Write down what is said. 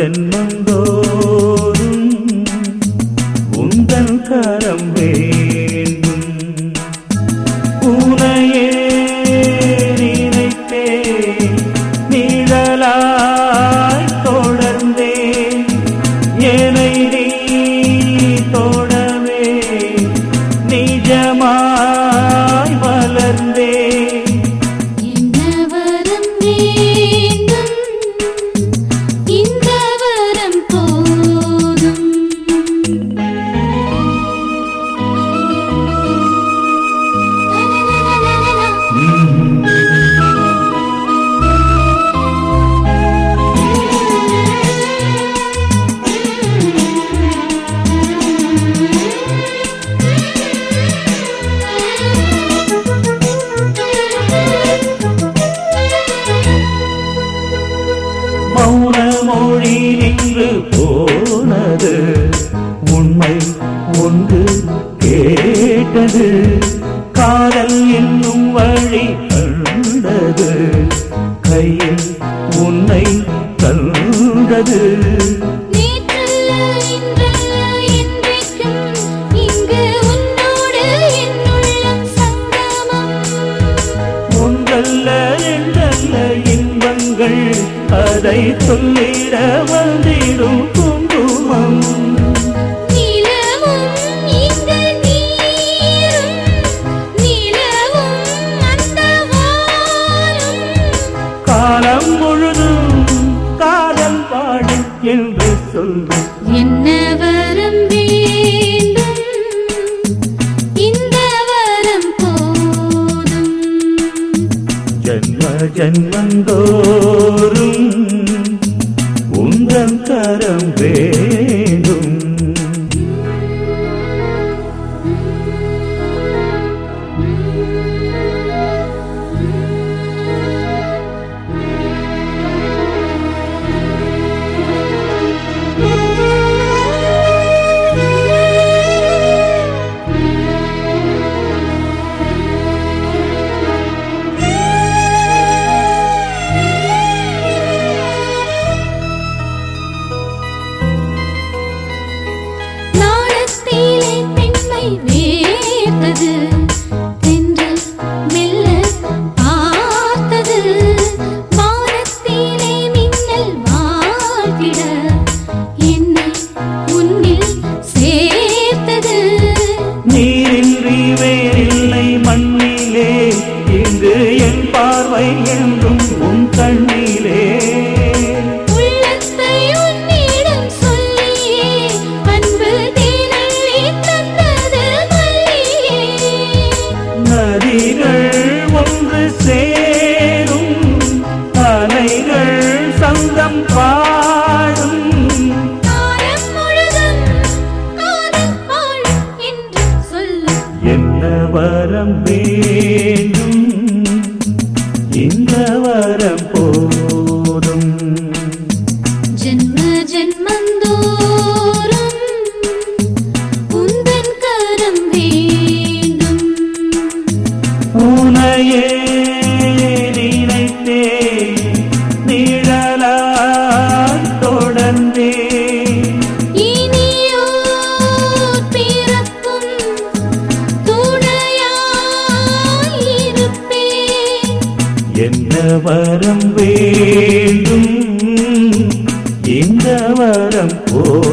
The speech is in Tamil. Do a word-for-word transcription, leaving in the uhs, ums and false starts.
ஜென்மந்தோறும் உந்தன் கரம் வேண்டும். உனையே நினைத்தேன், நிழலாய் தொடர்ந்தேன், என்னை நீ தொடவே நிஜமாய் மலர்ந்தேன். மௌன மொழி நின்று போனது, உண்மை ஒன்று கேட்டது, காதல் என்னும் வழி கண்டது, கையில் உன்னை கண்டது. ஒன்றல்ல இரண்டல்ல இன்பங்கள், அதை சொல்லிட வந்திடும் குங்குமம். காலம் முழுதும் காதல் பாடு என்று சொல்லு. என்ன வரம் வேண்டும், இந்த வரம் போதும். ஜன்ம ஜன்மந்தோறும் உந்தன் கரம் வேண்டும். வேர்த்தது, தென்றல் மெல்ல பார்த்தது, வானத்திலே மின்னல் வாழ்த்திட என்னை உன்னில் சேர்த்தது. நீரின்றி வேறில்லை மண்ணிலே, இங்கு என் பார்வை என்றும் உன் கண்ணிலே. நதிகள் ஒன்று சேரும், அலைகள் சந்தம் பாடும், என்ன வரம் வேண்டும், இந்த வரம் போதும். ஜென்ம ஜென்மந்தோறும் உந்தன் கரம் வேண்டும். உனையே நினைத்தேன், நிழலாய் தொடர்ந்தேன், இனியோர் பிறப்பும் துணையாயிருப்பேன். என்ன வரம் வேண்டும், இந்த வரம் போ